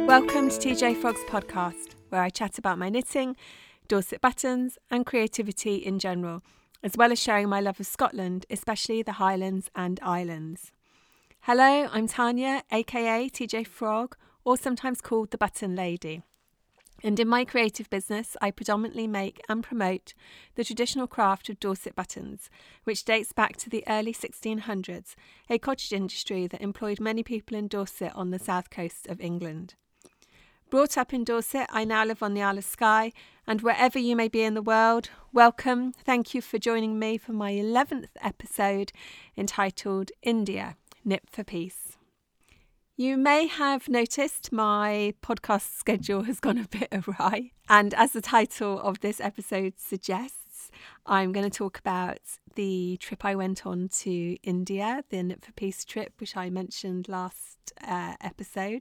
Welcome to TJ Frog's podcast, where I chat about my knitting, Dorset buttons and creativity in general, as well as sharing my love of Scotland, especially the Highlands and Islands. Hello, I'm Tanya, aka TJ Frog, or sometimes called the Button Lady. And in my creative business, I predominantly make and promote the traditional craft of Dorset buttons, which dates back to the early 1600s, a cottage industry that employed many people in Dorset on the south coast of England. Brought up in Dorset, I now live on the Isle of Skye, and wherever you may be in the world, welcome. Thank you for joining me for my 11th episode entitled India, Knit for Peace. You may have noticed my podcast schedule has gone a bit awry, and as the title of this episode suggests, I'm going to talk about the trip I went on to India, the Knit for Peace trip, which I mentioned last episode.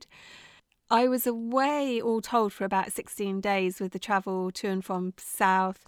I was away all told for about 16 days with the travel to and from south,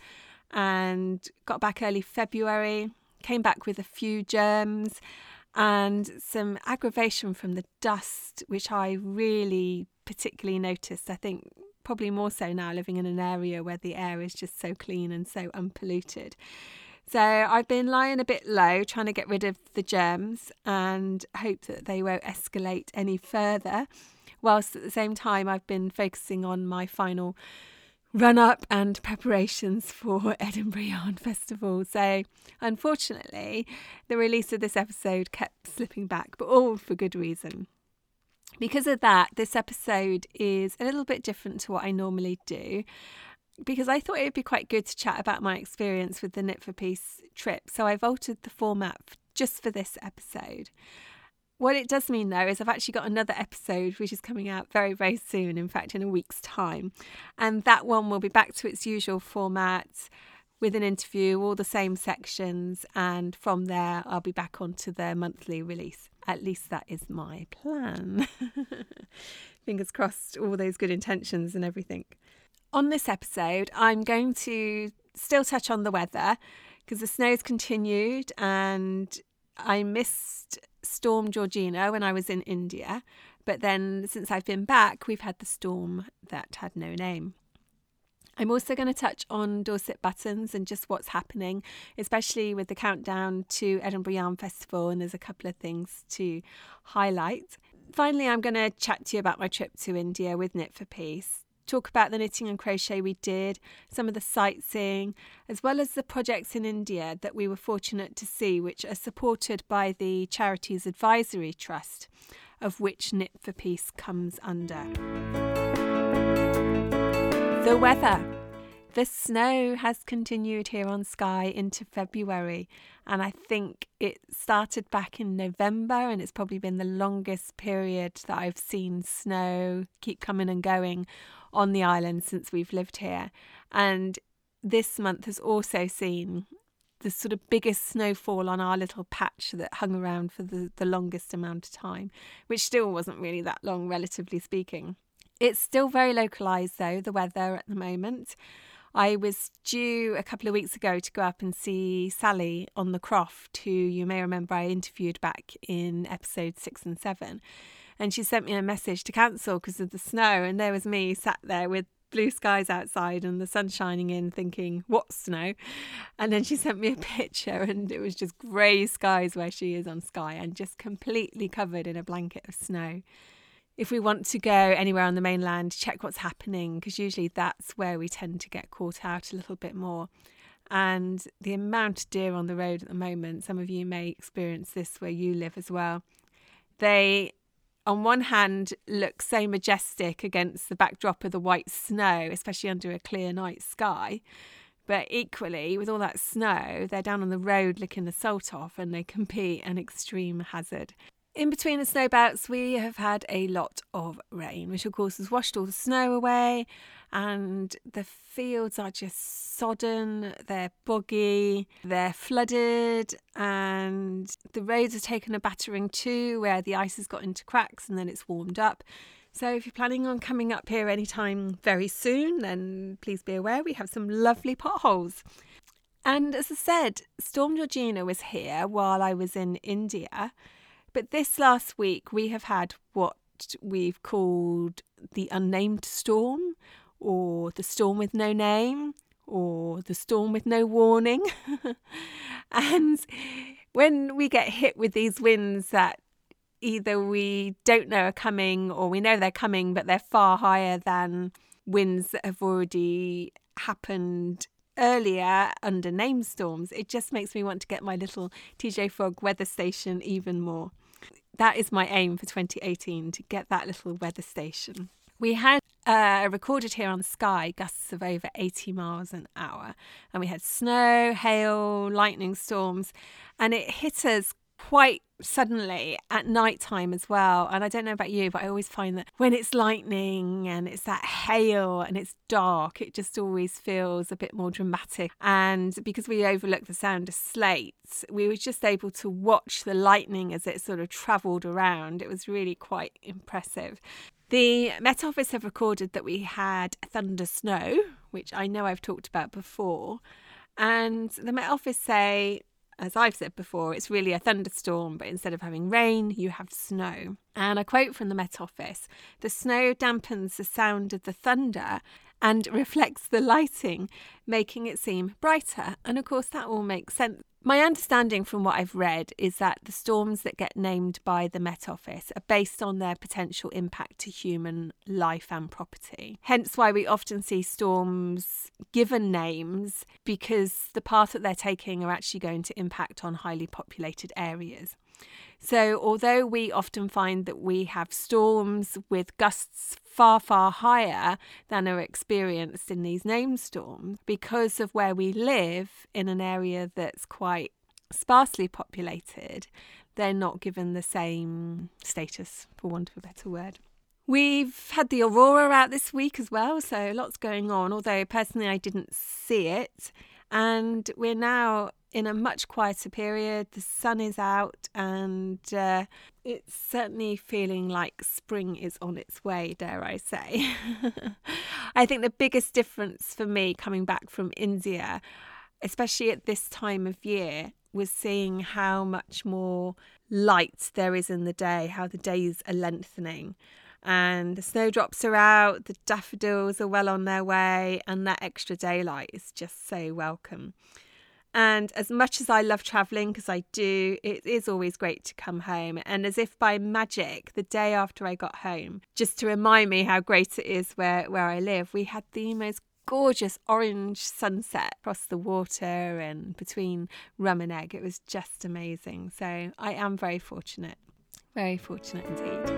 and got back early February, came back with a few germs and some aggravation from the dust, which I really particularly noticed. I think probably more so now living in an area where the air is just so clean and so unpolluted. So I've been lying a bit low, trying to get rid of the germs and hope that they won't escalate any further. Whilst at the same time, I've been focusing on my final run-up and preparations for Edinburgh Yarn Festival. So unfortunately, the release of this episode kept slipping back, but all for good reason. Because of that, this episode is a little bit different to what I normally do, because I thought it would be quite good to chat about my experience with the Knit for Peace trip. So I've altered the format just for this episode. What it does mean, though, is I've actually got another episode which is coming out very, very soon, in fact, in a week's time. And that one will be back to its usual format with an interview, all the same sections. And from there, I'll be back onto the monthly release. At least that is my plan. Fingers crossed, all those good intentions and everything. On this episode, I'm going to still touch on the weather because the snow's continued and I missed Storm Georgina when I was in India, but then since I've been back, we've had the storm that had no name. I'm also going to touch on Dorset buttons and just what's happening, especially with the countdown to Edinburgh Yarn Festival, and there's a couple of things to highlight. Finally, I'm going to chat to you about my trip to India with Knit for Peace. Talk about the knitting and crochet we did, some of the sightseeing, as well as the projects in India that we were fortunate to see, which are supported by the Charities Advisory Trust, of which Knit for Peace comes under. The weather. The snow has continued here on Skye into February, and I think it started back in November, and it's probably been the longest period that I've seen snow keep coming and going on the island since we've lived here. And this month has also seen the sort of biggest snowfall on our little patch that hung around for the longest amount of time, which still wasn't really that long, relatively speaking. It's still very localised though, the weather at the moment. I was due a couple of weeks ago to go up and see Sally on the Croft, who you may remember I interviewed back in episode 6 and 7. And she sent me a message to cancel because of the snow. And there was me sat there with blue skies outside and the sun shining in thinking, what snow? And then she sent me a picture and it was just grey skies where she is on Skye and just completely covered in a blanket of snow. If we want to go anywhere on the mainland, check what's happening, because usually that's where we tend to get caught out a little bit more. And the amount of deer on the road at the moment, some of you may experience this where you live as well. They, on one hand, look so majestic against the backdrop of the white snow, especially under a clear night sky. But equally, with all that snow, they're down on the road licking the salt off and they can be an extreme hazard. In between the snowbouts, we have had a lot of rain, which of course has washed all the snow away, and the fields are just sodden, they're boggy, they're flooded, and the roads have taken a battering too, where the ice has got into cracks and then it's warmed up. So if you're planning on coming up here anytime very soon, then please be aware we have some lovely potholes. And as I said, Storm Georgina was here while I was in India. But this last week, we have had what we've called the unnamed storm, or the storm with no name, or the storm with no warning. And when we get hit with these winds that either we don't know are coming, or we know they're coming, but they're far higher than winds that have already happened earlier under named storms, it just makes me want to get my little TJ Fogg weather station even more. That is my aim for 2018, to get that little weather station. We had recorded here on Skye gusts of over 80 miles an hour, and we had snow, hail, lightning storms, and it hit us quite suddenly at night time as well. And I don't know about you, but I always find that when it's lightning and it's that hail and it's dark, it just always feels a bit more dramatic. And because we overlooked the sound of slates, we were just able to watch the lightning as it sort of travelled around. It was really quite impressive. The Met Office have recorded that we had thunder snow, which I know I've talked about before. And the Met Office say, as I've said before, it's really a thunderstorm, but instead of having rain, you have snow. And a quote from the Met Office: "The snow dampens the sound of the thunder and reflects the lighting, making it seem brighter." And of course, that all makes sense. My understanding from what I've read is that the storms that get named by the Met Office are based on their potential impact to human life and property. Hence why we often see storms given names, because the path that they're taking are actually going to impact on highly populated areas. So although we often find that we have storms with gusts far, far higher than are experienced in these named storms, because of where we live in an area that's quite sparsely populated, they're not given the same status, for want of a better word. We've had the aurora out this week as well, so lots going on, although personally I didn't see it. And we're now in a much quieter period. The sun is out, and it's certainly feeling like spring is on its way, dare I say. I think the biggest difference for me coming back from India, especially at this time of year, was seeing how much more light there is in the day, how the days are lengthening. And the snowdrops are out, the daffodils are well on their way, and that extra daylight is just so welcome. And as much as I love travelling, because I do, it is always great to come home. And as if by magic, the day after I got home, just to remind me how great it is where I live, we had the most gorgeous orange sunset across the water and between Rum and Egg. It was just amazing. So I am very fortunate indeed.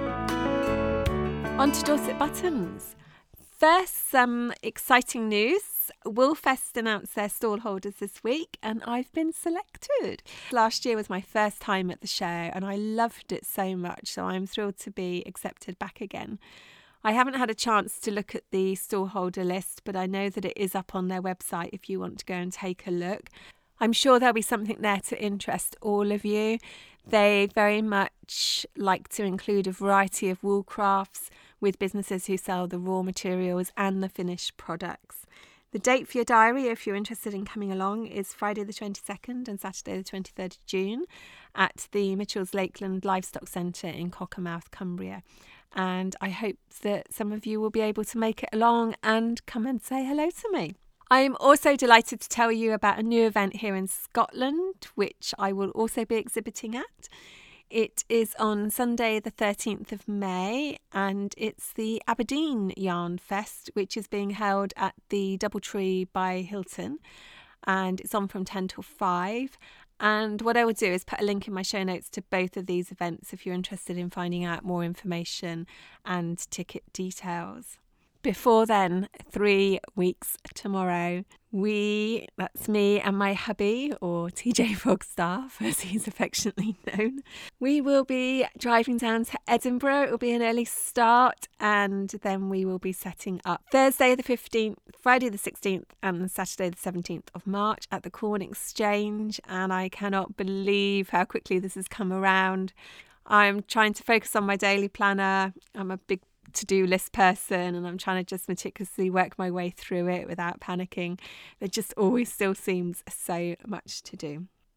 On to Dorset Buttons. First, some exciting news. Woolfest announced their stallholders this week, and I've been selected. Last year was my first time at the show, and I loved it so much, so I'm thrilled to be accepted back again. I haven't had a chance to look at the stallholder list, but I know that it is up on their website if you want to go and take a look. I'm sure there'll be something there to interest all of you. They very much like to include a variety of wool crafts with businesses who sell the raw materials and the finished products. The date for your diary, if you're interested in coming along, is Friday the 22nd and Saturday the 23rd of June at the Mitchell's Lakeland Livestock Centre in Cockermouth, Cumbria. And I hope that some of you will be able to make it along and come and say hello to me. I'm also delighted to tell you about a new event here in Scotland, which I will also be exhibiting at. It is on Sunday the 13th of May, and it's the Aberdeen Yarn Fest, which is being held at the Doubletree by Hilton, and it's on from 10 till 5. And what I will do is put a link in my show notes to both of these events if you're interested in finding out more information and ticket details. Before then, 3 weeks tomorrow, that's me and my hubby, or TJ Fogstaff, as he's affectionately known, we will be driving down to Edinburgh. It will be an early start, and then we will be setting up Thursday the 15th, Friday the 16th, and Saturday the 17th of March at the Corn Exchange. And I cannot believe how quickly this has come around. I'm trying to focus on my daily planner. I'm a big to-do list person, and I'm trying to just meticulously work my way through it without panicking. There just always still seems so much to do.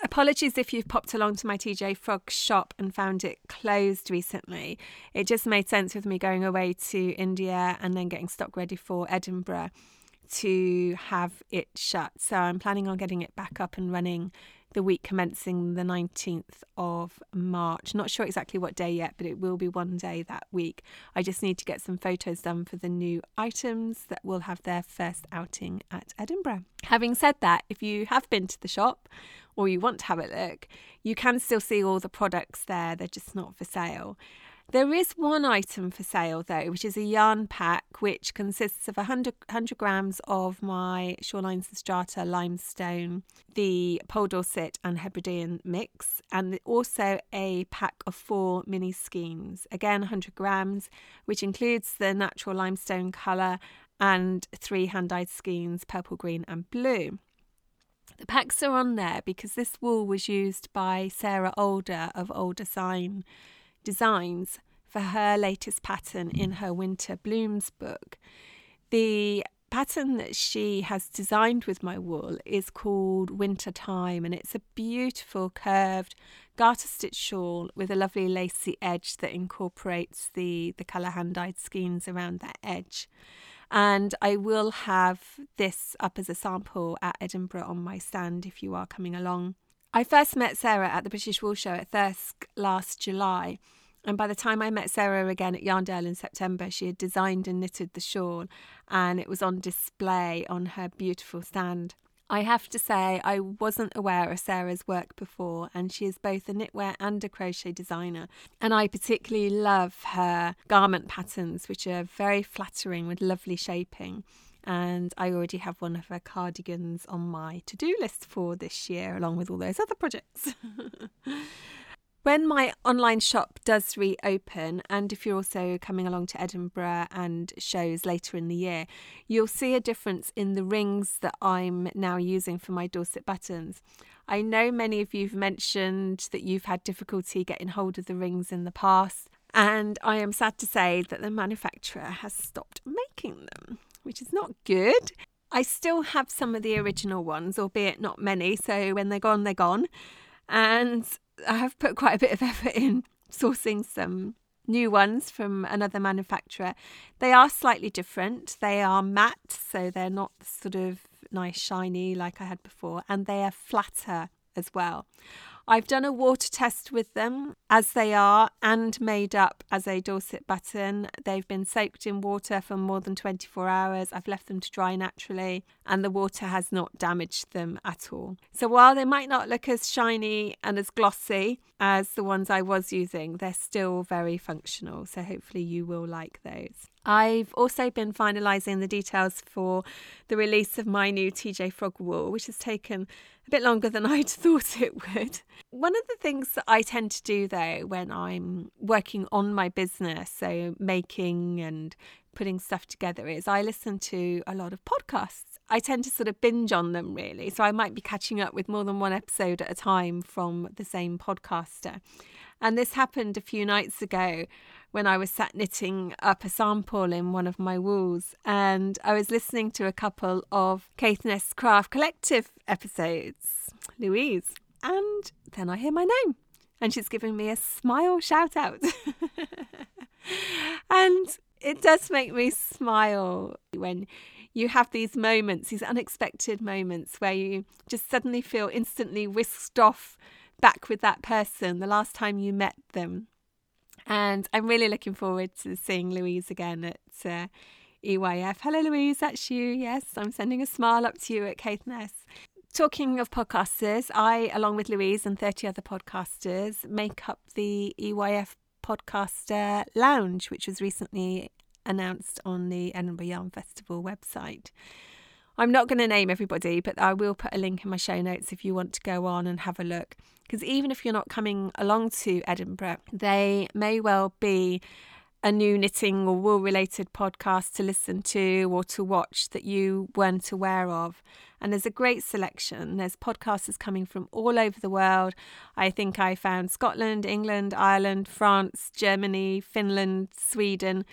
Apologies if you've popped along to my TJ Frog shop and found it closed recently. It just made sense with me going away to India and then getting stock ready for Edinburgh to have it shut. So I'm planning on getting it back up and running the week commencing the 19th of March. Not sure exactly what day yet, but it will be one day that week. I just need to get some photos done for the new items that will have their first outing at Edinburgh. Having said that, if you have been to the shop or you want to have a look, you can still see all the products there. They're just not for sale. There is one item for sale though, which is a yarn pack which consists of 100 grams of my Shorelines and Strata limestone, the Pole Dorset and Hebridean mix, and also a pack of 4 mini skeins, again 100 grams, which includes the natural limestone colour and 3 hand-dyed skeins, purple, green and blue. The packs are on there because this wool was used by Sarah Older of Older Sign Designs for her latest pattern in her Winter Blooms book. The pattern that she has designed with my wool is called Winter Time, and it's a beautiful curved garter stitch shawl with a lovely lacy edge that incorporates the colour hand-dyed skeins around that edge. And I will have this up as a sample at Edinburgh on my stand if you are coming along. I first met Sarah at the British Wool Show at Thirsk last July, and by the time I met Sarah again at Yarndale in September, she had designed and knitted the shawl and it was on display on her beautiful stand. I have to say I wasn't aware of Sarah's work before, and she is both a knitwear and a crochet designer, and I particularly love her garment patterns, which are very flattering with lovely shaping. And I already have one of her cardigans on my to-do list for this year, along with all those other projects. When my online shop does reopen, and if you're also coming along to Edinburgh and shows later in the year, you'll see a difference in the rings that I'm now using for my Dorset buttons. I know many of you have mentioned that you've had difficulty getting hold of the rings in the past, and I am sad to say that the manufacturer has stopped making them, which is not good. I still have some of the original ones, albeit not many, so when they're gone, they're gone. And I have put quite a bit of effort in sourcing some new ones from another manufacturer. They are slightly different. They are matte, so they're not sort of nice shiny like I had before, and they are flatter as well. I've done a water test with them as they are and made up as a Dorset button. They've been soaked in water for more than 24 hours. I've left them to dry naturally and the water has not damaged them at all. So while they might not look as shiny and as glossy as the ones I was using, they're still very functional. So hopefully you will like those. I've also been finalising the details for the release of my new TJ Frog wool, which has taken a bit longer than I'd thought it would. One of the things that I tend to do though when I'm working on my business, so making and putting stuff together, is I listen to a lot of podcasts. I tend to sort of binge on them really. So I might be catching up with more than one episode at a time from the same podcaster. And this happened a few nights ago when I was sat knitting up a sample in one of my wools, and I was listening to a couple of Caithness Craft Collective episodes, Louise, and then I hear my name and she's giving me a smile shout out. And it does make me smile when you have these moments, these unexpected moments where you just suddenly feel instantly whisked off back with that person the last time you met them. And I'm really looking forward to seeing Louise again at EYF. Hello Louise, that's you. Yes, I'm sending a smile up to you at Caithness. Talking of podcasters, I, along with Louise and 30 other podcasters, make up the EYF Podcaster Lounge, which was recently announced on the Edinburgh Yarn Festival website. I'm not going to name everybody, but I will put a link in my show notes if you want to go on and have a look. Because even if you're not coming along to Edinburgh, they may well be a new knitting or wool-related podcast to listen to or to watch that you weren't aware of. And there's a great selection. There's podcasters coming from all over the world. I think I found Scotland, England, Ireland, France, Germany, Finland, Sweden,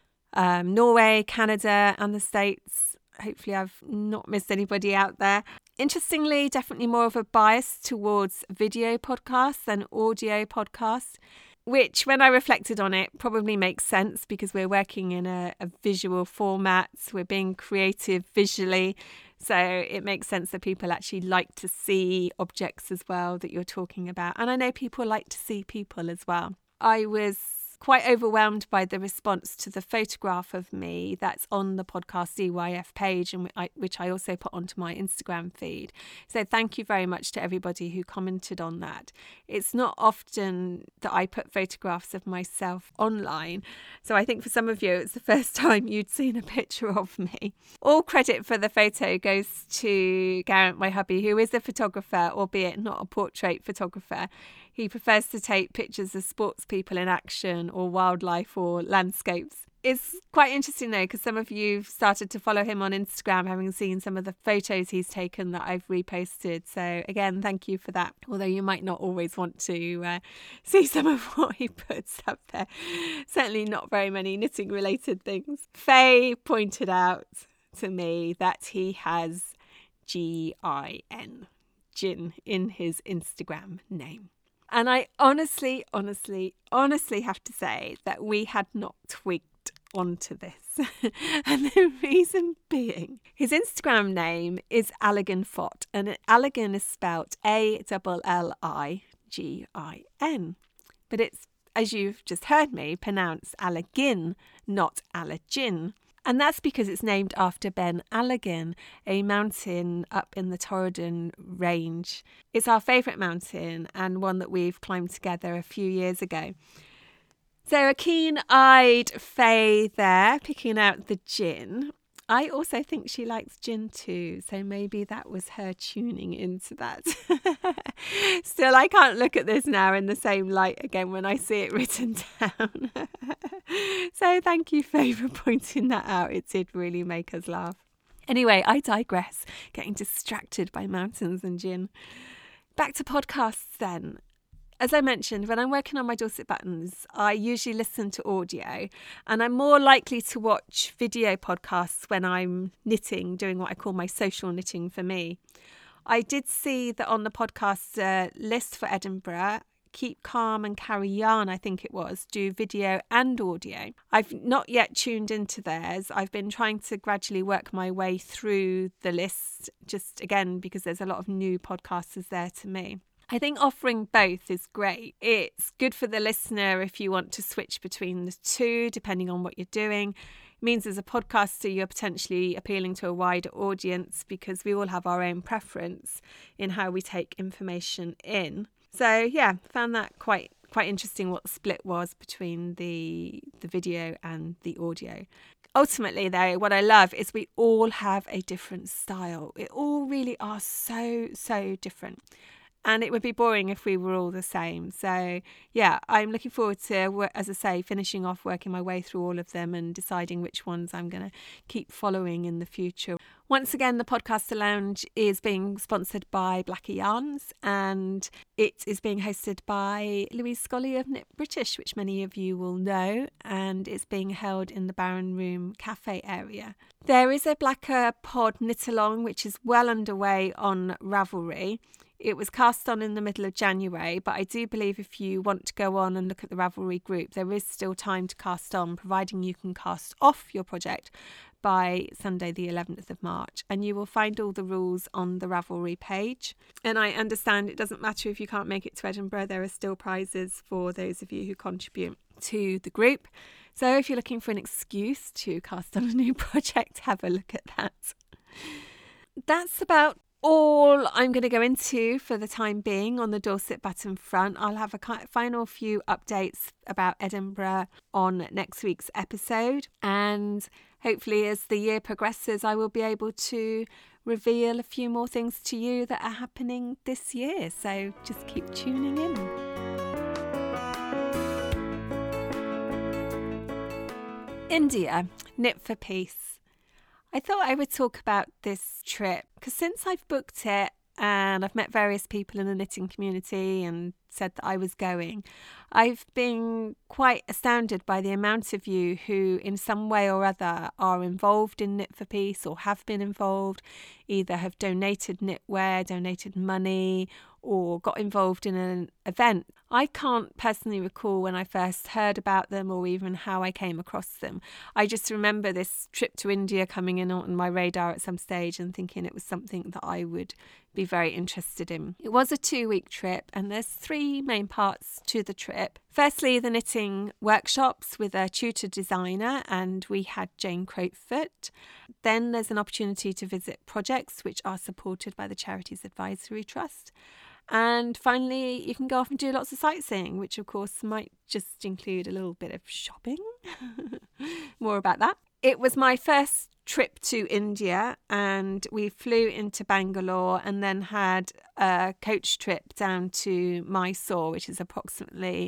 Norway, Canada and the States. Hopefully I've not missed anybody out there. Interestingly, definitely more of a bias towards video podcasts than audio podcasts, which when I reflected on it probably makes sense because we're working in a visual format. We're being creative visually. So it makes sense that people actually like to see objects as well that you're talking about. And I know people like to see people as well. I was quite overwhelmed by the response to the photograph of me that's on the podcast EYF page, and which I also put onto my Instagram feed. So thank you very much to everybody who commented on that. It's not often that I put photographs of myself online, so I think for some of you it's the first time you'd seen a picture of me. All credit for the photo goes to Garrett, my hubby, who is a photographer, albeit not a portrait photographer. He prefers to take pictures of sports people in action or wildlife or landscapes. It's quite interesting though, because some of you started to follow him on Instagram, having seen some of the photos he's taken that I've reposted. So again, thank you for that. Although you might not always want to see some of what he puts up there. Certainly not very many knitting related things. Faye pointed out to me that he has G-I-N, gin, in his Instagram name. And I honestly have to say that we had not twigged onto this. And the reason being, his Instagram name is Alligin Fott, and Alligin is spelt Alligin. But it's, as you've just heard me, pronounced Alligin, not Alligin. And that's because it's named after Ben Alligin, a mountain up in the Torridon range. It's our favourite mountain and one that we've climbed together a few years ago. So a keen-eyed Faye there, picking out the gin. I also think she likes gin too, so maybe that was her tuning into that. Still, I can't look at this now in the same light again when I see it written down. So thank you, Faye, for pointing that out. It did really make us laugh. Anyway, I digress, getting distracted by mountains and gin. Back to podcasts then. As I mentioned, when I'm working on my Dorset Buttons, I usually listen to audio, and I'm more likely to watch video podcasts when I'm knitting, doing what I call my social knitting for me. I did see that on the podcast list for Edinburgh, Keep Calm and Carry Yarn, I think it was, do video and audio. I've not yet tuned into theirs. I've been trying to gradually work my way through the list, just again, because there's a lot of new podcasters there to me. I think offering both is great. It's good for the listener if you want to switch between the two, depending on what you're doing. It means as a podcaster, you're potentially appealing to a wider audience because we all have our own preference in how we take information in. So yeah, found that quite interesting what the split was between the video and the audio. Ultimately, though, what I love is we all have a different style. It all really are so different. And it would be boring if we were all the same. So, yeah, I'm looking forward to, as I say, finishing off working my way through all of them and deciding which ones I'm going to keep following in the future. Once again, the Podcaster Lounge is being sponsored by Blacker Yarns, and it is being hosted by Louise Scully of Knit British, which many of you will know, and it's being held in the Baron Room Cafe area. There is a Blacker Pod Knit Along, which is well underway on Ravelry. It was cast on in the middle of January, but I do believe if you want to go on and look at the Ravelry group, there is still time to cast on, providing you can cast off your project by Sunday the 11th of March. And you will find all the rules on the Ravelry page. And I understand it doesn't matter if you can't make it to Edinburgh, there are still prizes for those of you who contribute to the group. So if you're looking for an excuse to cast on a new project, have a look at that. That's about all I'm going to go into for the time being on the Dorset Button front. I'll have a final few updates about Edinburgh on next week's episode, and hopefully as the year progresses I will be able to reveal a few more things to you that are happening this year, so just keep tuning in. India, Knit for Peace. I thought I would talk about this trip because since I've booked it, and I've met various people in the knitting community and said that I was going. I've been quite astounded by the amount of you who in some way or other are involved in Knit for Peace or have been involved, either have donated knitwear, donated money, or got involved in an event. I can't personally recall when I first heard about them or even how I came across them. I just remember this trip to India coming in on my radar at some stage and thinking it was something that I would be very interested in. It was a 2-week trip, and there's 3 main parts to the trip. Firstly, the knitting workshops with a tutor designer, and we had Jane Crotefoot. Then there's an opportunity to visit projects which are supported by the Charities Advisory Trust. And finally, you can go off and do lots of sightseeing, which of course might just include a little bit of shopping. More about that. It was my first trip to India, and we flew into Bangalore and then had a coach trip down to Mysore, which is approximately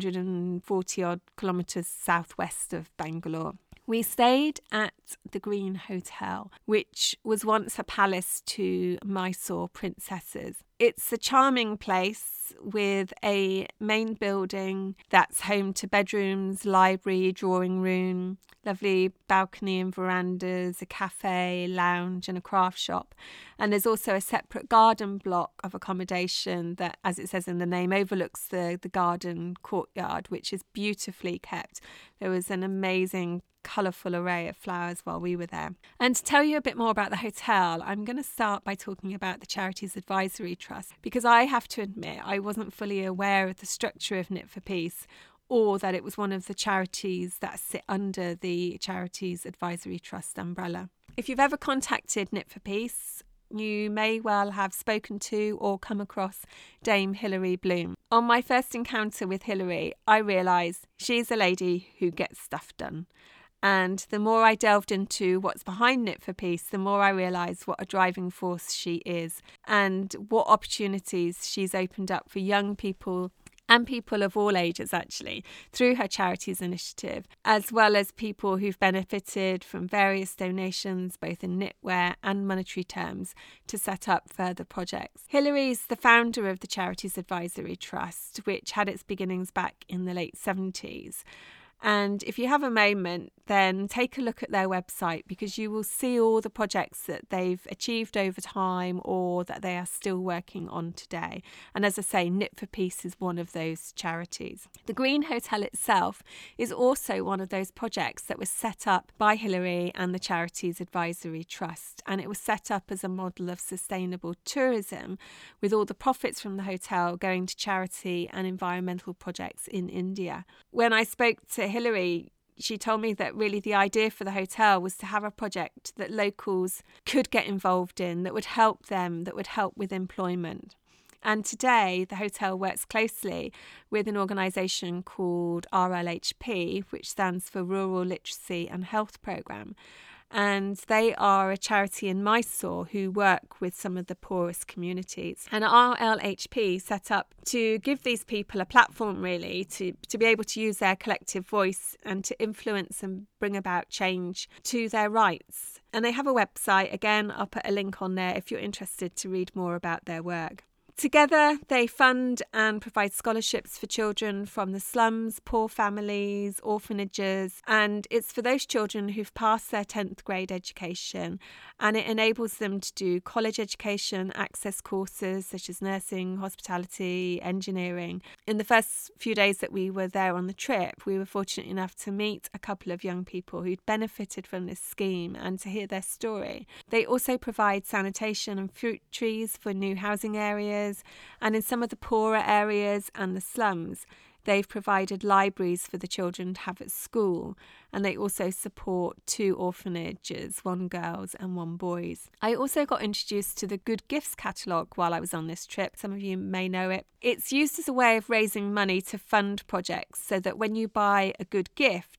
140 odd kilometres southwest of Bangalore. We stayed at the Green Hotel, which was once a palace to Mysore princesses. It's a charming place with a main building that's home to bedrooms, library, drawing room, lovely balcony and verandas, a cafe, lounge and a craft shop. And there's also a separate garden block of accommodation that, as it says in the name, overlooks the garden courtyard, which is beautifully kept. There was an amazing colourful array of flowers while we were there. And to tell you a bit more about the hotel, I'm going to start by talking about the Charities Advisory Trust, because I have to admit I wasn't fully aware of the structure of Knit for Peace, or that it was one of the charities that sit under the Charities Advisory Trust umbrella. If you've ever contacted Knit for Peace, you may well have spoken to or come across Dame Hilary Bloom. On my first encounter with Hilary, I realised she's a lady who gets stuff done. And the more I delved into what's behind Knit for Peace, the more I realised what a driving force she is and what opportunities she's opened up for young people and people of all ages, actually, through her charities initiative, as well as people who've benefited from various donations, both in knitwear and monetary terms, to set up further projects. Hilary's the founder of the Charities Advisory Trust, which had its beginnings back in the late 70s. And if you have a moment, then take a look at their website, because you will see all the projects that they've achieved over time or that they are still working on today. And as I say, Knit for Peace is one of those charities. The Green Hotel itself is also one of those projects that was set up by Hilary and the Charities Advisory Trust. And it was set up as a model of sustainable tourism, with all the profits from the hotel going to charity and environmental projects in India. When I spoke to Hilary, she told me that really the idea for the hotel was to have a project that locals could get involved in, that would help them, that would help with employment. And today the hotel works closely with an organisation called RLHP, which stands for Rural Literacy and Health Programme. And they are a charity in Mysore who work with some of the poorest communities. And RLHP set up to give these people a platform, really, to be able to use their collective voice and to influence and bring about change to their rights. And they have a website. Again, I'll put a link on there if you're interested to read more about their work. Together, they fund and provide scholarships for children from the slums, poor families, orphanages, and it's for those children who've passed their 10th grade education, and it enables them to do college education, access courses such as nursing, hospitality, engineering. In the first few days that we were there on the trip, we were fortunate enough to meet a couple of young people who'd benefited from this scheme and to hear their story. They also provide sanitation and fruit trees for new housing areas. And in some of the poorer areas and the slums, they've provided libraries for the children to have at school. And they also support 2 orphanages, 1 girls and 1 boys. I also got introduced to the Good Gifts catalogue while I was on this trip. Some of you may know it. It's used as a way of raising money to fund projects, so that when you buy a good gift,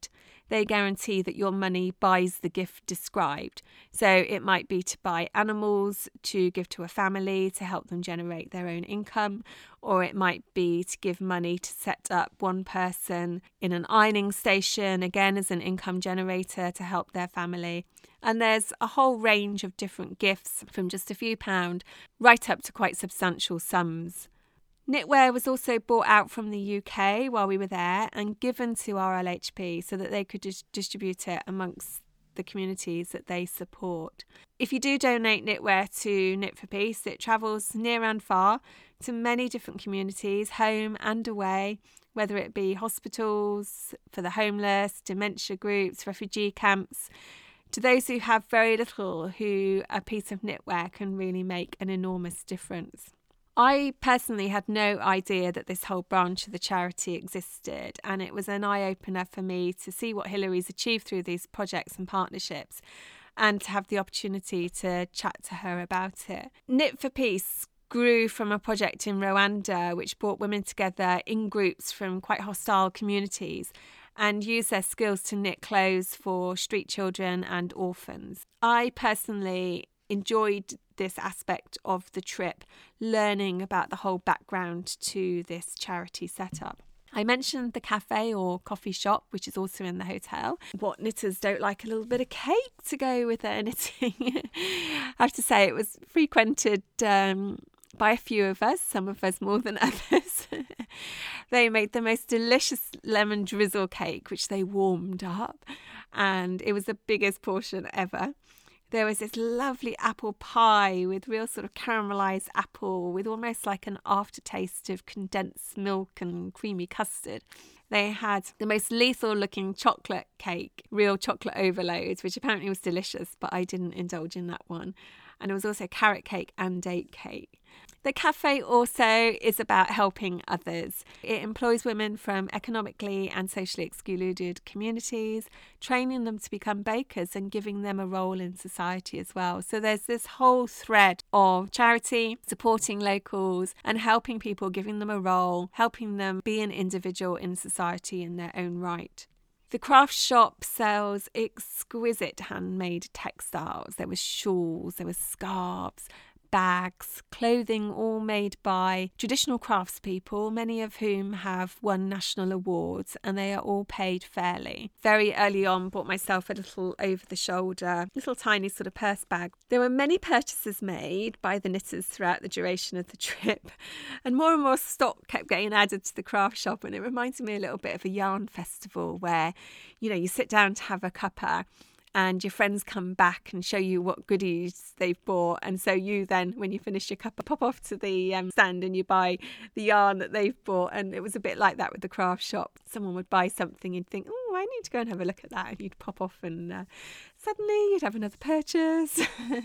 they guarantee that your money buys the gift described. So it might be to buy animals to give to a family to help them generate their own income, or it might be to give money to set up one person in an ironing station, again as an income generator to help their family. And there's a whole range of different gifts from just a few £, right up to quite substantial sums. Knitwear was also brought out from the UK while we were there and given to RLHP so that they could distribute it amongst the communities that they support. If you do donate knitwear to Knit for Peace, it travels near and far to many different communities, home and away, whether it be hospitals, for the homeless, dementia groups, refugee camps. To those who have very little, who a piece of knitwear can really make an enormous difference. I personally had no idea that this whole branch of the charity existed, and it was an eye-opener for me to see what Hilary's achieved through these projects and partnerships, and to have the opportunity to chat to her about it. Knit for Peace grew from a project in Rwanda which brought women together in groups from quite hostile communities and used their skills to knit clothes for street children and orphans. I personally enjoyed this aspect of the trip, learning about the whole background to this charity setup. I mentioned the cafe or coffee shop, which is also in the hotel. What knitters don't like a little bit of cake to go with their knitting? I have to say it was frequented by a few of us, some of us more than others. They made the most delicious lemon drizzle cake, which they warmed up, and it was the biggest portion ever. There was this lovely apple pie with real sort of caramelised apple with almost like an aftertaste of condensed milk and creamy custard. They had the most lethal looking chocolate cake, real chocolate overloads, which apparently was delicious, but I didn't indulge in that one. And it was also carrot cake and date cake. The cafe also is about helping others. It employs women from economically and socially excluded communities, training them to become bakers and giving them a role in society as well. So there's this whole thread of charity, supporting locals and helping people, giving them a role, helping them be an individual in society in their own right. The craft shop sells exquisite handmade textiles. There was shawls, there was scarves, bags, clothing, all made by traditional craftspeople, many of whom have won national awards, and they are all paid fairly. Very early on, bought myself a little over-the-shoulder, little tiny sort of purse bag. There were many purchases made by the knitters throughout the duration of the trip, and more stock kept getting added to the craft shop, and it reminded me a little bit of a yarn festival where, you know, you sit down to have a cuppa, and your friends come back and show you what goodies they've bought. And so you then, when you finish your cuppa, pop off to the stand and you buy the yarn that they've bought. And it was a bit like that with the craft shop. Someone would buy something and you'd think, oh, I need to go and have a look at that. And you'd pop off and suddenly you'd have another purchase.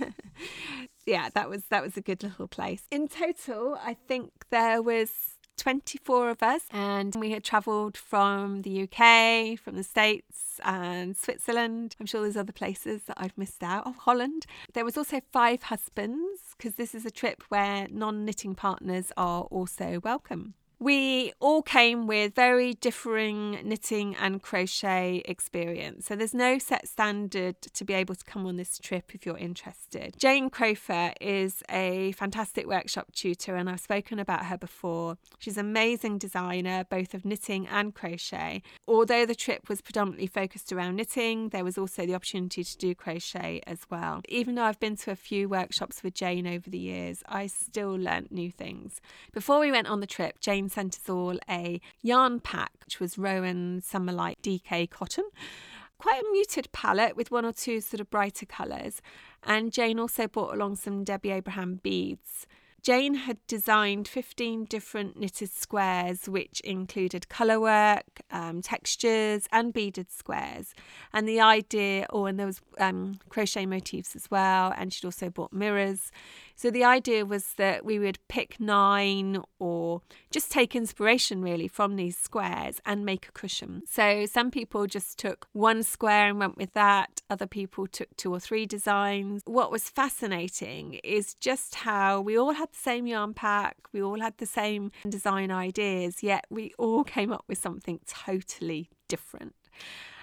Yeah, that was a good little place. In total, I think there was 24 of us, and we had travelled from the UK, from the States and Switzerland. I'm sure there's other places that I've missed out. Oh, Holland. There was also 5 husbands, because this is a trip where non-knitting partners are also welcome. We all came with very differing knitting and crochet experience. So there's no set standard to be able to come on this trip if you're interested. Jane Crofer is a fantastic workshop tutor, and I've spoken about her before. She's an amazing designer, both of knitting and crochet. Although the trip was predominantly focused around knitting, there was also the opportunity to do crochet as well. Even though I've been to a few workshops with Jane over the years, I still learnt new things. Before we went on the trip, Jane sent us all a yarn pack, which was Rowan Summerlight DK cotton. Quite a muted palette with 1 or 2 sort of brighter colours. And Jane also brought along some Debbie Abraham beads. Jane had designed 15 different knitted squares, which included colourwork, textures and beaded squares. And the idea, and there was crochet motifs as well, and she'd also bought mirrors. So the idea was that we would pick 9 or just take inspiration really from these squares and make a cushion. So some people just took 1 square and went with that. Other people took 2 or 3 designs. What was fascinating is just how we all had the same yarn pack, we all had the same design ideas, yet we all came up with something totally different.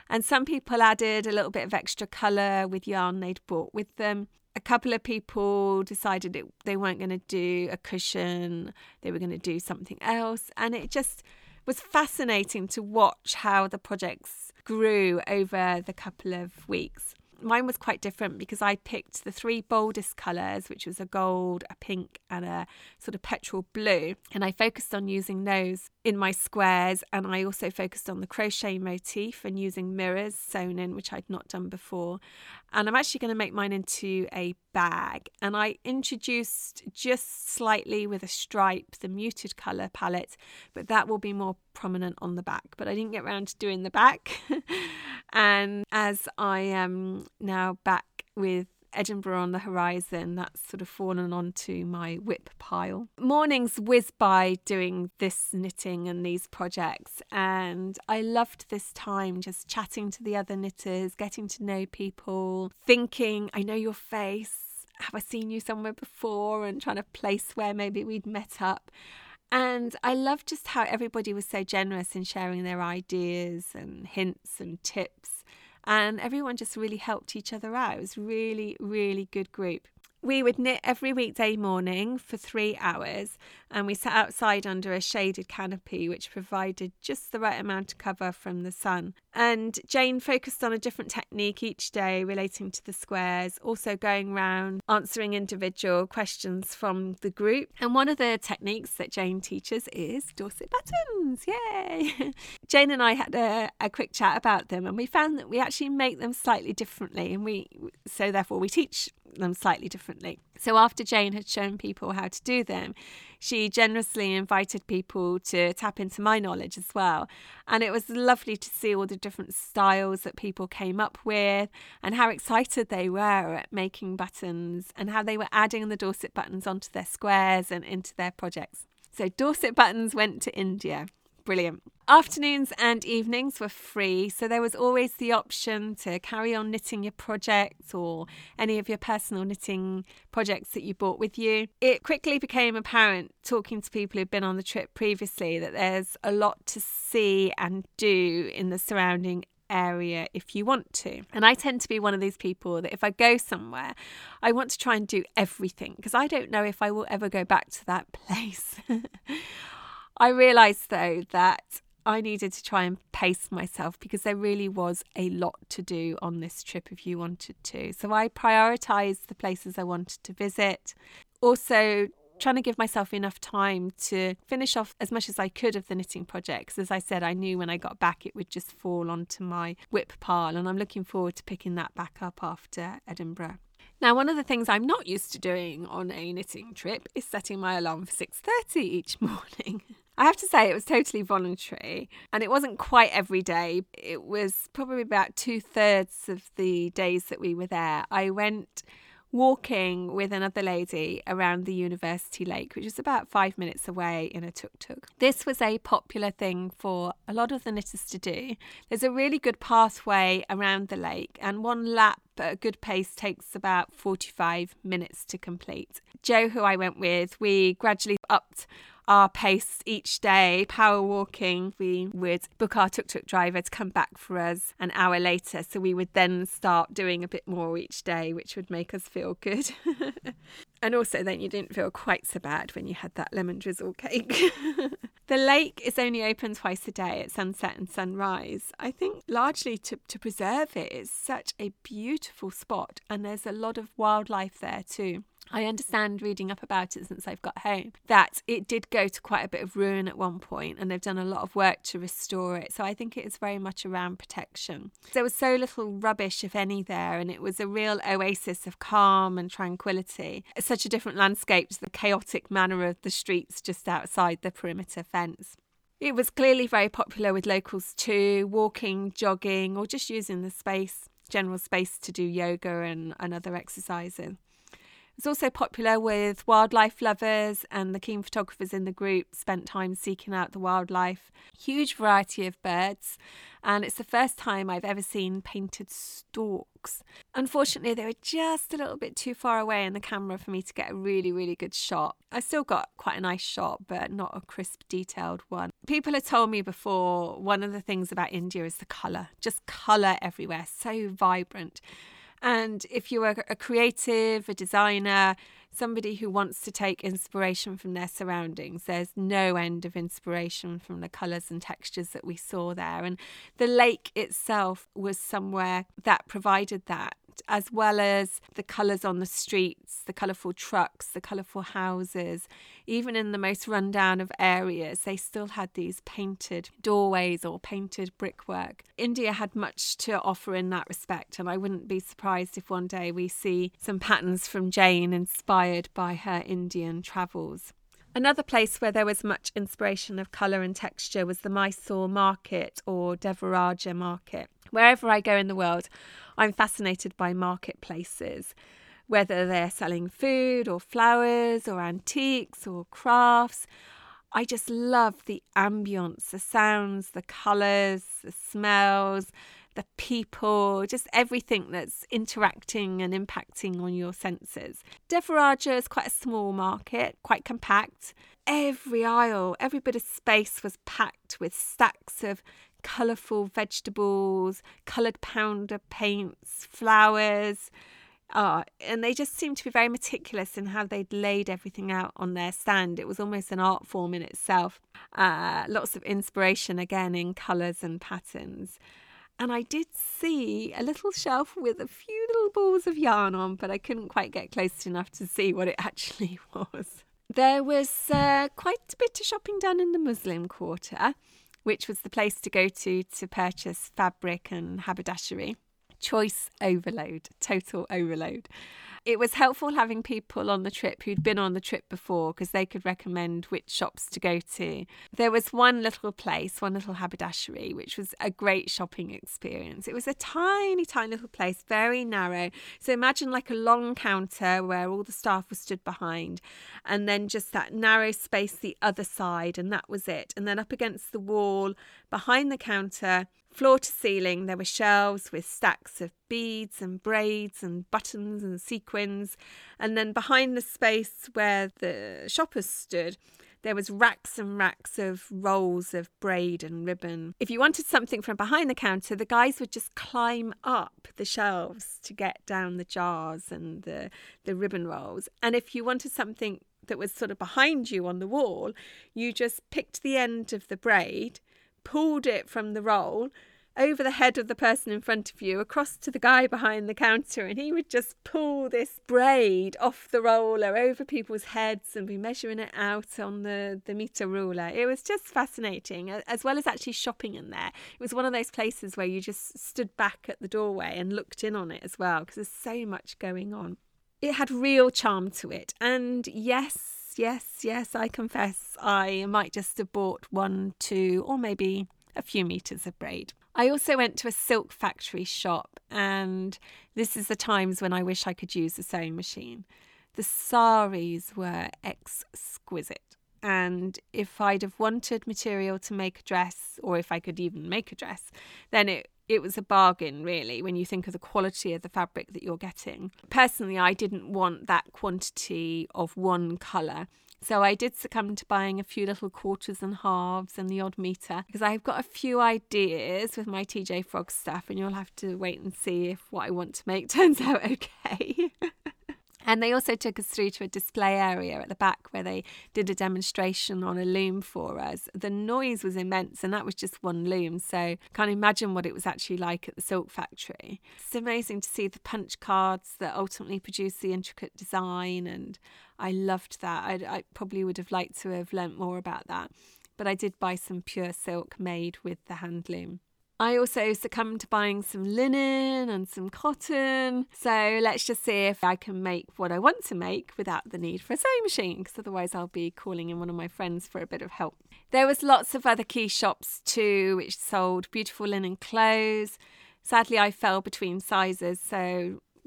And some people added a little bit of extra colour with yarn they'd brought with them. A couple of people decided they weren't going to do a cushion, they were going to do something else. And it just was fascinating to watch how the projects grew over the couple of weeks. Mine was quite different because I picked the 3 boldest colours, which was a gold, a pink and a sort of petrol blue. And I focused on using those in my squares, and I also focused on the crochet motif and using mirrors sewn in, which I'd not done before. And I'm actually going to make mine into a bag. And I introduced just slightly with a stripe the muted colour palette, but that will be more prominent on the back. But I didn't get around to doing the back. And as I am now back with Edinburgh on the horizon, that's sort of fallen onto my whip pile. Mornings whiz by doing this knitting and these projects, and I loved this time just chatting to the other knitters, getting to know people, thinking, I know your face, have I seen you somewhere before, and trying to place where maybe we'd met up. And I love just how everybody was so generous in sharing their ideas and hints and tips. And everyone just really helped each other out. It was really, really good group. We would knit every weekday morning for 3 hours, and we sat outside under a shaded canopy which provided just the right amount of cover from the sun. And Jane focused on a different technique each day relating to the squares, also going round answering individual questions from the group. And one of the techniques that Jane teaches is Dorset buttons. Yay! Jane and I had a quick chat about them, and we found that we actually make them slightly differently, and so therefore we teach them slightly differently. So after Jane had shown people how to do them, she generously invited people to tap into my knowledge as well. And it was lovely to see all the different styles that people came up with and how excited they were at making buttons and how they were adding the Dorset buttons onto their squares and into their projects. So Dorset buttons went to India. Brilliant. Afternoons and evenings were free, so there was always the option to carry on knitting your projects or any of your personal knitting projects that you brought with you. It quickly became apparent, talking to people who'd been on the trip previously, that there's a lot to see and do in the surrounding area if you want to. And I tend to be one of these people that if I go somewhere, I want to try and do everything because I don't know if I will ever go back to that place. I realised though that I needed to try and pace myself because there really was a lot to do on this trip if you wanted to. So I prioritised the places I wanted to visit. Also, trying to give myself enough time to finish off as much as I could of the knitting projects. As I said, I knew when I got back it would just fall onto my whip pile, and I'm looking forward to picking that back up after Edinburgh. Now, one of the things I'm not used to doing on a knitting trip is setting my alarm for 6:30 each morning. I have to say it was totally voluntary, and it wasn't quite every day. It was probably about 2/3 of the days that we were there. I went walking with another lady around the University Lake, which is about 5 minutes away in a tuk-tuk. This was a popular thing for a lot of the knitters to do. There's a really good pathway around the lake, and one lap at a good pace takes about 45 minutes to complete. Jo, who I went with, we gradually upped our pace each day, power walking. We would book our tuk-tuk driver to come back for us an hour later, so we would then start doing a bit more each day, which would make us feel good. And also then you didn't feel quite so bad when you had that lemon drizzle cake. The lake is only open twice a day at sunset and sunrise. I think largely to preserve it. It's such a beautiful spot, and there's a lot of wildlife there too. I understand, reading up about it since I've got home, that it did go to quite a bit of ruin at one point, and they've done a lot of work to restore it. So I think it is very much around protection. There was so little rubbish, if any, there, and it was a real oasis of calm and tranquility. It's such a different landscape to the chaotic manner of the streets just outside the perimeter fence. It was clearly very popular with locals too, walking, jogging, or just using the space, general space to do yoga and other exercises. It's also popular with wildlife lovers, and the keen photographers in the group spent time seeking out the wildlife. Huge variety of birds, and it's the first time I've ever seen painted storks. Unfortunately, they were just a little bit too far away in the camera for me to get a really, really good shot. I still got quite a nice shot, but not a crisp, detailed one. People had told me before, one of the things about India is the colour. Just colour everywhere, so vibrant. And if you are a creative, a designer, somebody who wants to take inspiration from their surroundings, there's no end of inspiration from the colours and textures that we saw there. And the lake itself was somewhere that provided that, as well as the colours on the streets, the colourful trucks, the colourful houses. Even in the most rundown of areas, they still had these painted doorways or painted brickwork. India had much to offer in that respect, and I wouldn't be surprised if one day we see some patterns from Jane inspired by her Indian travels. Another place where there was much inspiration of colour and texture was the Mysore market or Devaraja market. Wherever I go in the world, I'm fascinated by marketplaces, whether they're selling food or flowers or antiques or crafts. I just love the ambience, the sounds, the colours, the smells, the people, just everything that's interacting and impacting on your senses. Devaraja is quite a small market, quite compact. Every aisle, every bit of space was packed with stacks of colourful vegetables, coloured powder paints, flowers. And they just seemed to be very meticulous in how they'd laid everything out on their stand. It was almost an art form in itself. Lots of inspiration again in colours and patterns. And I did see a little shelf with a few little balls of yarn on, but I couldn't quite get close enough to see what it actually was. There was quite a bit of shopping done in the Muslim quarter, which was the place to go to purchase fabric and haberdashery. Choice overload, total overload. It was helpful having people on the trip who'd been on the trip before, because they could recommend which shops to go to. There was one little place, one little haberdashery, which was a great shopping experience. It was a tiny, tiny little place, very narrow. So imagine like a long counter where all the staff were stood behind, and then just that narrow space the other side, and that was it. And then up against the wall, behind the counter, floor to ceiling, there were shelves with stacks of beads and braids and buttons and sequins. And then behind the space where the shoppers stood, there was racks and racks of rolls of braid and ribbon. If you wanted something from behind the counter, the guys would just climb up the shelves to get down the jars and the ribbon rolls. And if you wanted something that was sort of behind you on the wall, you just picked the end of the braid, pulled it from the roll over the head of the person in front of you across to the guy behind the counter, and he would just pull this braid off the roller over people's heads and be measuring it out on the meter ruler. It was just fascinating, as well as actually shopping in there. It was one of those places where you just stood back at the doorway and looked in on it as well, because there's so much going on. It had real charm to it, and yes, I confess I might just have bought 1, 2, or maybe a few meters of braid. I also went to a silk factory shop, and this is the times when I wish I could use a sewing machine. The saris were exquisite, and if I'd have wanted material to make a dress, or if I could even make a dress, then it was a bargain, really, when you think of the quality of the fabric that you're getting. Personally, I didn't want that quantity of one colour, so I did succumb to buying a few little quarters and halves and the odd metre, because I've got a few ideas with my TJ Frog stuff, and you'll have to wait and see if what I want to make turns out okay. And they also took us through to a display area at the back where they did a demonstration on a loom for us. The noise was immense, and that was just one loom, so I can't imagine what it was actually like at the silk factory. It's amazing to see the punch cards that ultimately produce the intricate design, and I loved that. I probably would have liked to have learnt more about that, but I did buy some pure silk made with the hand loom. I also succumbed to buying some linen and some cotton. So let's just see if I can make what I want to make without the need for a sewing machine, because otherwise I'll be calling in one of my friends for a bit of help. There was lots of other key shops too, which sold beautiful linen clothes. Sadly, I fell between sizes, so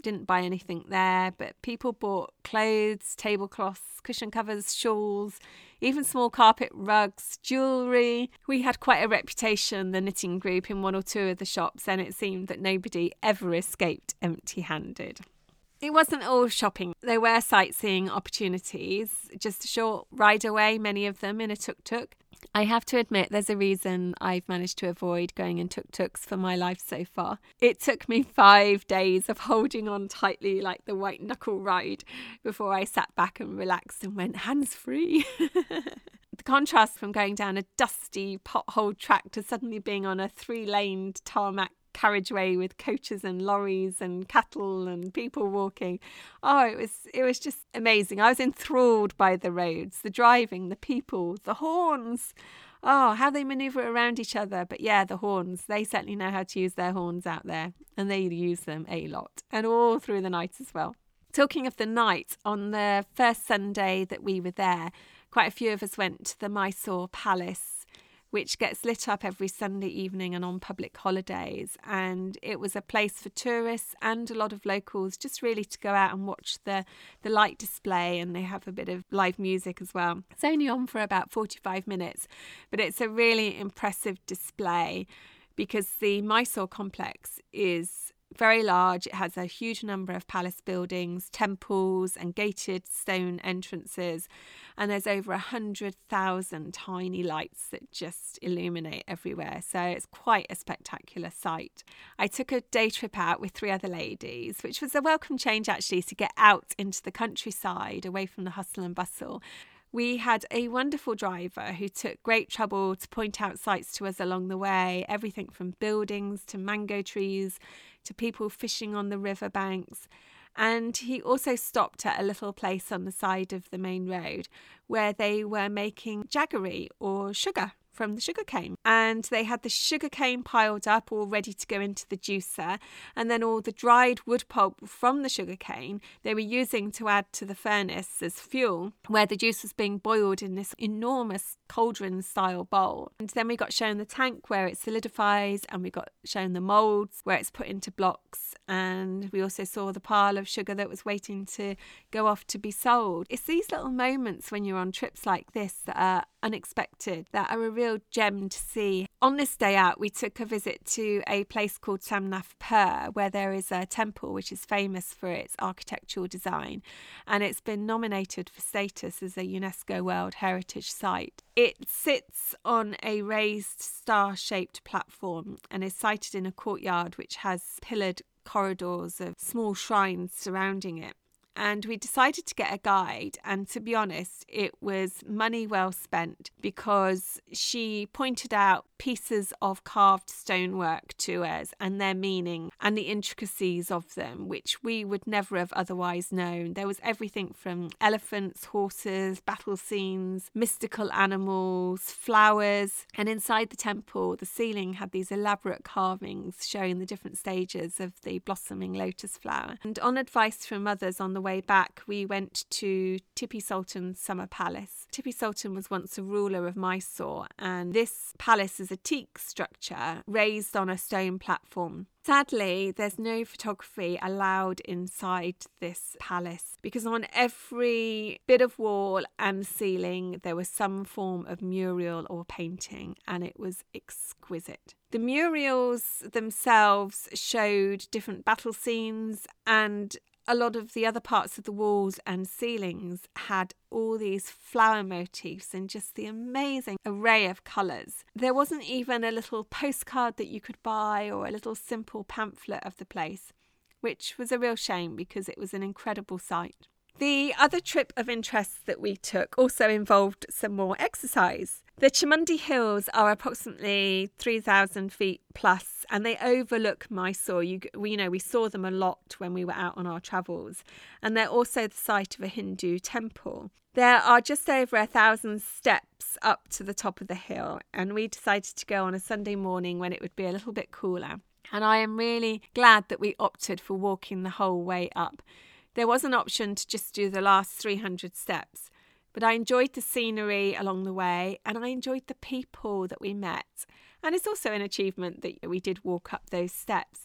Didn't buy anything there, but people bought clothes, tablecloths, cushion covers, shawls, even small carpet rugs, jewellery. We had quite a reputation, the knitting group, in one or two of the shops, and it seemed that nobody ever escaped empty-handed. It wasn't all shopping. There were sightseeing opportunities, just a short ride away, many of them in a tuk-tuk. I have to admit, there's a reason I've managed to avoid going in tuk-tuks for my life so far. It took me 5 days of holding on tightly like the white knuckle ride before I sat back and relaxed and went hands-free. The contrast from going down a dusty pothole track to suddenly being on a 3-laned tarmac carriageway with coaches and lorries and cattle and people walking. Oh, it was just amazing. I was enthralled by the roads, the driving, the people, the horns. Oh, how they manoeuvre around each other. But yeah, the horns, they certainly know how to use their horns out there, and they use them a lot, and all through the night as well. Talking of the night, on the first Sunday that we were there, quite a few of us went to the Mysore Palace, which gets lit up every Sunday evening and on public holidays. And it was a place for tourists and a lot of locals just really to go out and watch the light display, and they have a bit of live music as well. It's only on for about 45 minutes, but it's a really impressive display because the Mysore complex is very large. It has a huge number of palace buildings, temples and gated stone entrances, and there's over 100,000 tiny lights that just illuminate everywhere. So it's quite a spectacular sight. I took a day trip out with 3 other ladies, which was a welcome change actually, to get out into the countryside away from the hustle and bustle. We had a wonderful driver who took great trouble to point out sights to us along the way, everything from buildings to mango trees to people fishing on the riverbanks. And he also stopped at a little place on the side of the main road where they were making jaggery, or sugar from the sugarcane. And they had the sugarcane piled up all ready to go into the juicer, and then all the dried wood pulp from the sugarcane they were using to add to the furnace as fuel, where the juice was being boiled in this enormous cauldron style bowl. And then we got shown the tank where it solidifies, and we got shown the moulds where it's put into blocks, and we also saw the pile of sugar that was waiting to go off to be sold. It's these little moments when you're on trips like this that are unexpected, that are a real gem to see. On this day out, we took a visit to a place called Samnathpur, where there is a temple which is famous for its architectural design, and it's been nominated for status as a UNESCO World Heritage Site. It sits on a raised star-shaped platform and is sited in a courtyard which has pillared corridors of small shrines surrounding it. And we decided to get a guide, and to be honest, it was money well spent, because she pointed out pieces of carved stonework to us and their meaning and the intricacies of them, which we would never have otherwise known. There was everything from elephants, horses, battle scenes, mystical animals, flowers, and inside the temple, the ceiling had these elaborate carvings showing the different stages of the blossoming lotus flower. And on advice from others on the way back, we went to Tipu Sultan's summer palace. Tipu Sultan was once a ruler of Mysore, and this palace is a teak structure raised on a stone platform. Sadly, there's no photography allowed inside this palace, because on every bit of wall and ceiling there was some form of mural or painting, and it was exquisite. The murals themselves showed different battle scenes, and a lot of the other parts of the walls and ceilings had all these flower motifs and just the amazing array of colours. There wasn't even a little postcard that you could buy or a little simple pamphlet of the place, which was a real shame because it was an incredible sight. The other trip of interest that we took also involved some more exercise. The Chamundi Hills are approximately 3,000 feet plus, and they overlook Mysore. We saw them a lot when we were out on our travels, and they're also the site of a Hindu temple. There are just over 1,000 steps up to the top of the hill, and we decided to go on a Sunday morning when it would be a little bit cooler. And I am really glad that we opted for walking the whole way up. There was an option to just do the last 300 steps, but I enjoyed the scenery along the way, and I enjoyed the people that we met. And it's also an achievement that we did walk up those steps.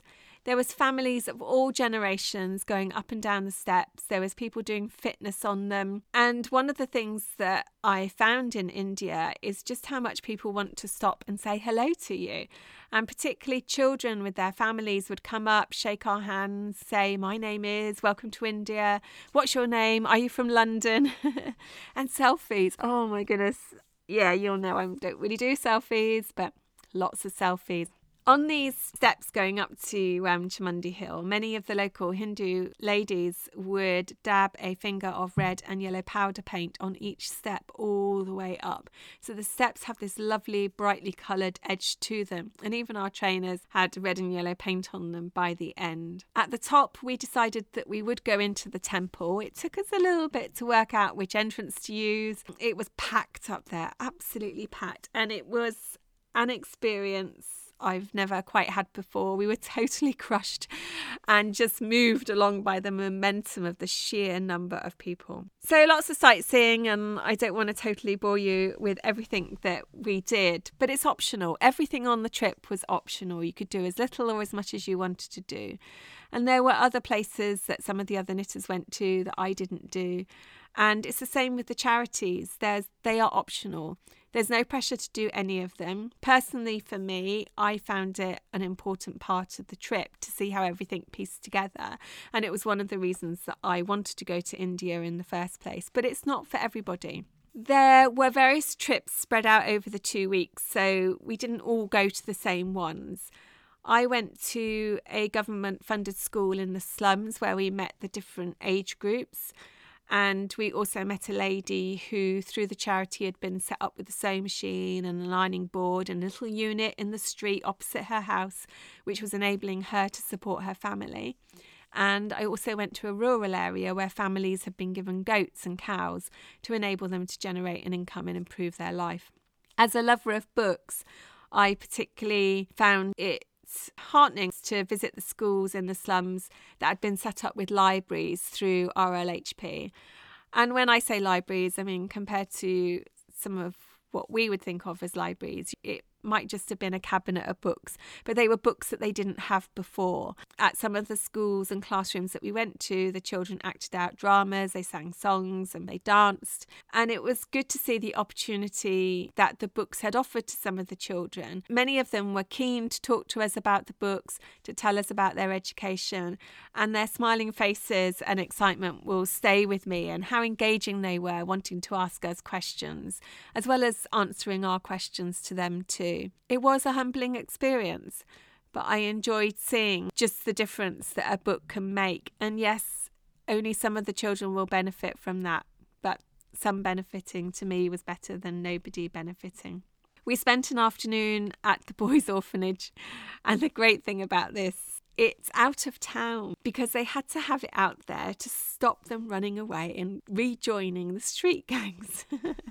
There was families of all generations going up and down the steps. There was people doing fitness on them. And one of the things that I found in India is just how much people want to stop and say hello to you. And particularly children with their families would come up, shake our hands, say, my name is, welcome to India. What's your name? Are you from London? And selfies. Oh my goodness. Yeah, you'll know I don't really do selfies, but lots of selfies. On these steps going up to Chamundi Hill, many of the local Hindu ladies would dab a finger of red and yellow powder paint on each step all the way up. So the steps have this lovely, brightly coloured edge to them. And even our trainers had red and yellow paint on them by the end. At the top, we decided that we would go into the temple. It took us a little bit to work out which entrance to use. It was packed up there, absolutely packed. And it was an experience I've never quite had before. We were totally crushed and just moved along by the momentum of the sheer number of people. So lots of sightseeing, and I don't want to totally bore you with everything that we did, but it's optional. Everything on the trip was optional. You could do as little or as much as you wanted to do. And there were other places that some of the other knitters went to that I didn't do. And it's the same with the charities. They are optional. There's no pressure to do any of them. Personally, for me, I found it an important part of the trip to see how everything pieced together. And it was one of the reasons that I wanted to go to India in the first place. But it's not for everybody. There were various trips spread out over the 2 weeks, so we didn't all go to the same ones. I went to a government-funded school in the slums where we met the different age groups. And we also met a lady who, through the charity, had been set up with a sewing machine and an ironing board and a little unit in the street opposite her house, which was enabling her to support her family. And I also went to a rural area where families had been given goats and cows to enable them to generate an income and improve their life. As a lover of books, I particularly found it heartening to visit the schools in the slums that had been set up with libraries through RLHP. And when I say libraries, I mean compared to some of what we would think of as libraries, it might just have been a cabinet of books, but they were books that they didn't have before. At some of the schools and classrooms that we went to, the children acted out dramas, they sang songs and they danced. And it was good to see the opportunity that the books had offered to some of the children. Many of them were keen to talk to us about the books, to tell us about their education, and their smiling faces and excitement will stay with me, and how engaging they were, wanting to ask us questions, as well as answering our questions to them too. It was a humbling experience, but I enjoyed seeing just the difference that a book can make. And yes, only some of the children will benefit from that, but some benefiting to me was better than nobody benefiting. We spent an afternoon at the boys' orphanage, and the great thing about this, it's out of town because they had to have it out there to stop them running away and rejoining the street gangs.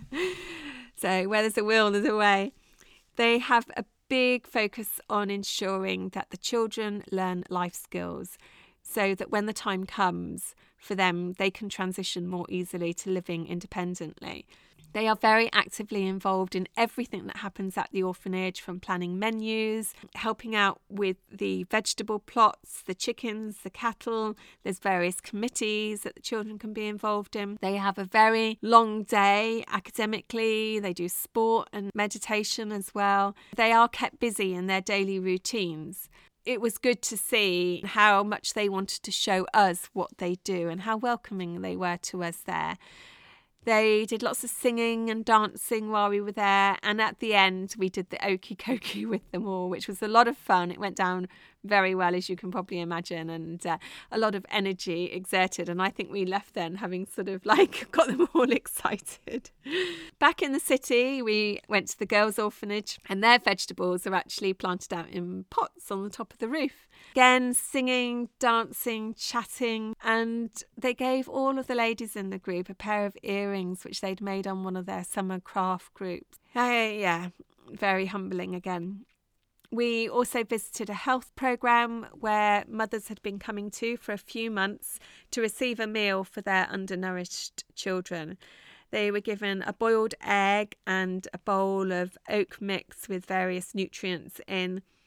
So where there's a will, there's a way. They have a big focus on ensuring that the children learn life skills so that when the time comes for them, they can transition more easily to living independently. They are very actively involved in everything that happens at the orphanage, from planning menus, helping out with the vegetable plots, the chickens, the cattle. There's various committees that the children can be involved in. They have a very long day academically. They do sport and meditation as well. They are kept busy in their daily routines. It was good to see how much they wanted to show us what they do and how welcoming they were to us there. They did lots of singing and dancing while we were there. And at the end, we did the Okie Kokie with them all, which was a lot of fun. It went down very well, as you can probably imagine, and a lot of energy exerted. And I think we left then having sort of like got them all excited. Back in the city, we went to the girls' orphanage, and their vegetables are actually planted out in pots on the top of the roof. Again, singing, dancing, chatting, and they gave all of the ladies in the group a pair of earrings which they'd made on one of their summer craft groups. Yeah, very humbling again. We also visited a health programme where mothers had been coming to for a few months to receive a meal for their undernourished children. They were given a boiled egg and a bowl of oat mix with various nutrients in,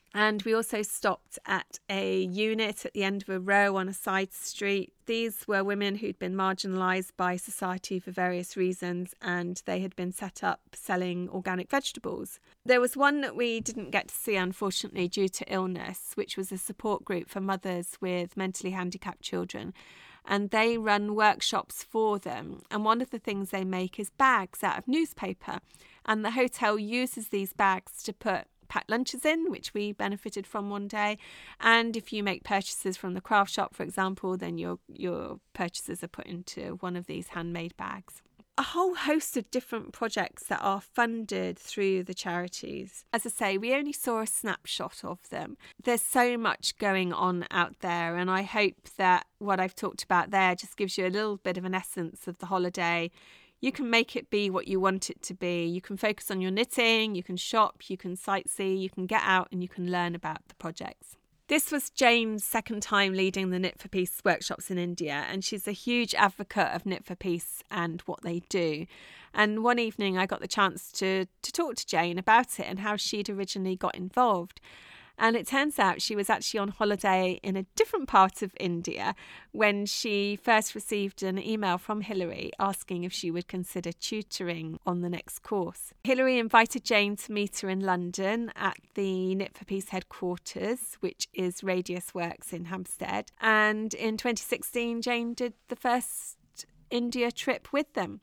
And we also stopped at a unit at the end of a row on a side street. These were women who'd been marginalised by society for various reasons, and they had been set up selling organic vegetables. There was one that we didn't get to see, unfortunately, due to illness, which was a support group for mothers with mentally handicapped children. And they run workshops for them. And one of the things they make is bags out of newspaper. And the hotel uses these bags to put packed lunches in, which we benefited from one day. And if you make purchases from the craft shop, for example, then your purchases are put into one of these handmade bags. A whole host of different projects that are funded through the charities. As I say, we only saw a snapshot of them. There's so much going on out there, and I hope that what I've talked about there just gives you a little bit of an essence of the holiday. You can make it be what you want it to be. You can focus on your knitting, you can shop, you can sightsee, you can get out and you can learn about the projects. This was Jane's second time leading the Knit for Peace workshops in India, and she's a huge advocate of Knit for Peace and what they do. And one evening I got the chance to talk to Jane about it and how she'd originally got involved. And it turns out she was actually on holiday in a different part of India when she first received an email from Hilary asking if she would consider tutoring on the next course. Hilary invited Jane to meet her in London at the Knit for Peace headquarters, which is Radius Works in Hampstead. And in 2016, Jane did the first India trip with them.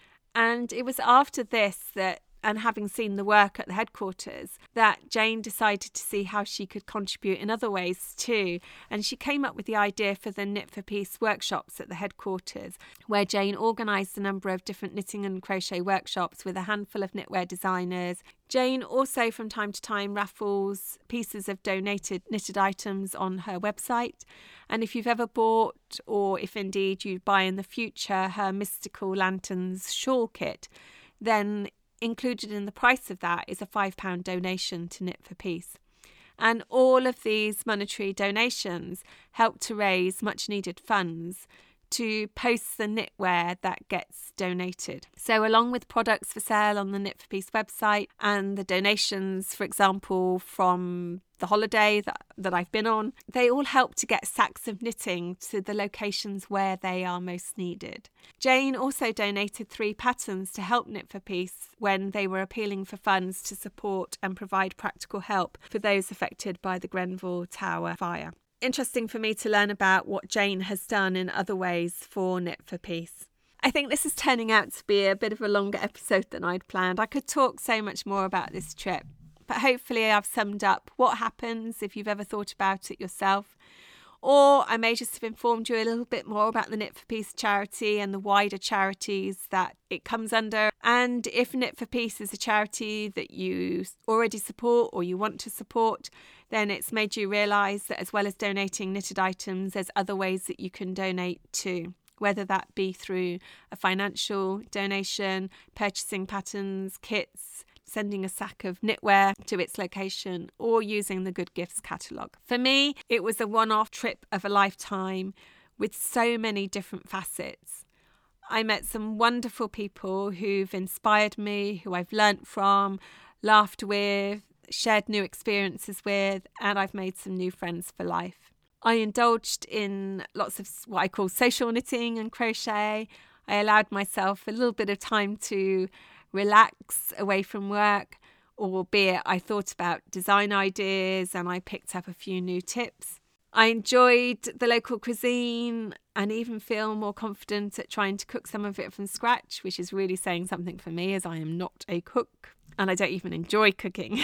And it was after this and having seen the work at the headquarters, that Jane decided to see how she could contribute in other ways too. And she came up with the idea for the Knit for Peace workshops at the headquarters, where Jane organised a number of different knitting and crochet workshops with a handful of knitwear designers. Jane also from time to time raffles pieces of donated knitted items on her website. And if you've ever bought, or if indeed you buy in the future, her Mystical Lanterns shawl kit, then included in the price of that is a £5 donation to Knit for Peace. And all of these monetary donations help to raise much needed funds to post the knitwear that gets donated. So along with products for sale on the Knit for Peace website and the donations, for example, from the holiday that I've been on, they all help to get sacks of knitting to the locations where they are most needed. Jane also donated 3 patterns to help Knit for Peace when they were appealing for funds to support and provide practical help for those affected by the Grenfell Tower fire. Interesting for me to learn about what Jane has done in other ways for Knit for Peace. I think this is turning out to be a bit of a longer episode than I'd planned. I could talk so much more about this trip, but hopefully I've summed up what happens if you've ever thought about it yourself. Or I may just have informed you a little bit more about the Knit for Peace charity and the wider charities that it comes under. And if Knit for Peace is a charity that you already support or you want to support, then it's made you realise that as well as donating knitted items, there's other ways that you can donate too. Whether that be through a financial donation, purchasing patterns, kits, sending a sack of knitwear to its location, or using the Good Gifts catalogue. For me, it was a one-off trip of a lifetime with so many different facets. I met some wonderful people who've inspired me, who I've learnt from, laughed with, shared new experiences with, and I've made some new friends for life. I indulged in lots of what I call social knitting and crochet. I allowed myself a little bit of time to relax away from work, albeit I thought about design ideas and I picked up a few new tips. I enjoyed the local cuisine and even feel more confident at trying to cook some of it from scratch, which is really saying something for me as I am not a cook and I don't even enjoy cooking.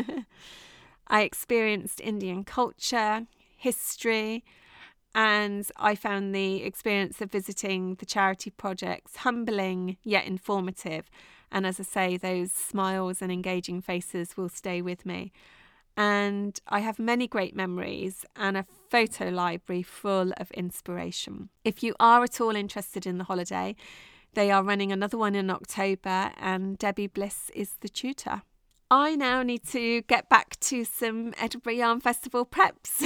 I experienced Indian culture, history, and I found the experience of visiting the charity projects humbling yet informative. And as I say, those smiles and engaging faces will stay with me. And I have many great memories and a photo library full of inspiration. If you are at all interested in the holiday, they are running another one in October and Debbie Bliss is the tutor. I now need to get back to some Edinburgh Yarn Festival preps.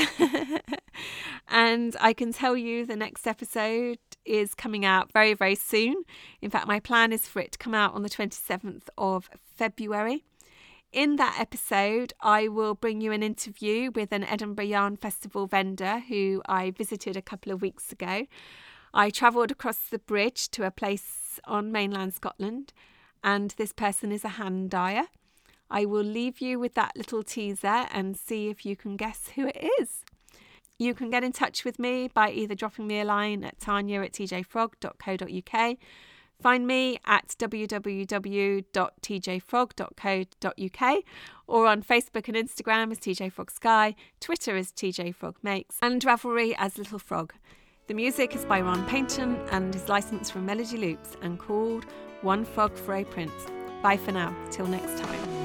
And I can tell you the next episode is coming out very, very soon. In fact, my plan is for it to come out on the 27th of February. in that episode, I will bring you an interview with an Edinburgh Yarn Festival vendor who I visited a couple of weeks ago. I travelled across the bridge to a place on mainland Scotland, and this person is a hand dyer. I will leave you with that little teaser and see if you can guess who it is. You can get in touch with me by either dropping me a line at tanya@tjfrog.co.uk, find me at www.tjfrog.co.uk, or on Facebook and Instagram as TJ Frog Sky, Twitter as TJ Frog Makes, and Ravelry as Little Frog. The music is by Ron Paynton and is licensed from Melody Loops and called One Frog for a Prince. Bye for now, till next time.